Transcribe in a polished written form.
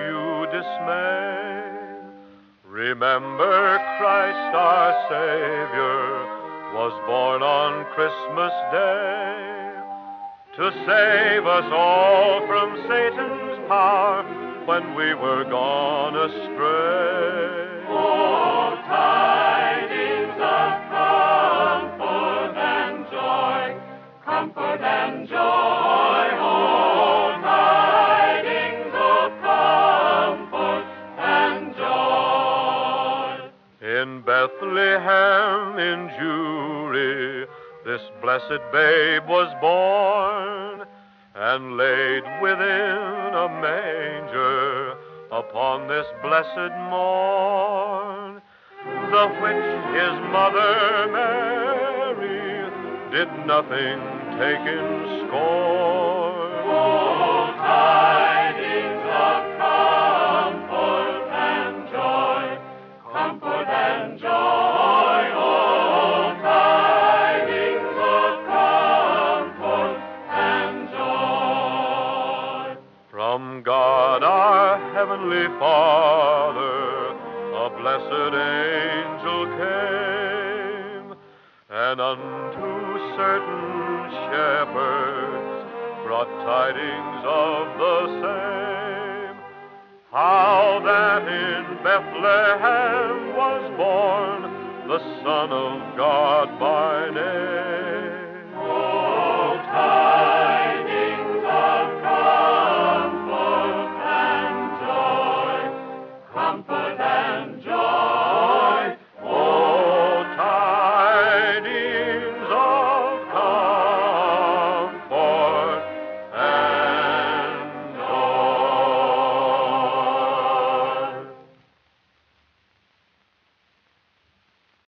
you dismay. Remember Christ our Savior was born on Christmas Day to save us all from Satan's power when we were gone astray. Oh, tidings of comfort and joy, comfort and joy. Oh, tidings of comfort and joy. In Bethlehem in Jewry, this blessed babe was born, and laid within a manger upon this blessed morn. The which his mother Mary did nothing take in scorn. Oh, tidings of comfort and joy, comfort and joy. Oh, tidings of comfort and joy. From God our Heavenly Father, a blessed angel came, and unto certain shepherds brought tidings of the same, how that in Bethlehem was born the Son of God by name.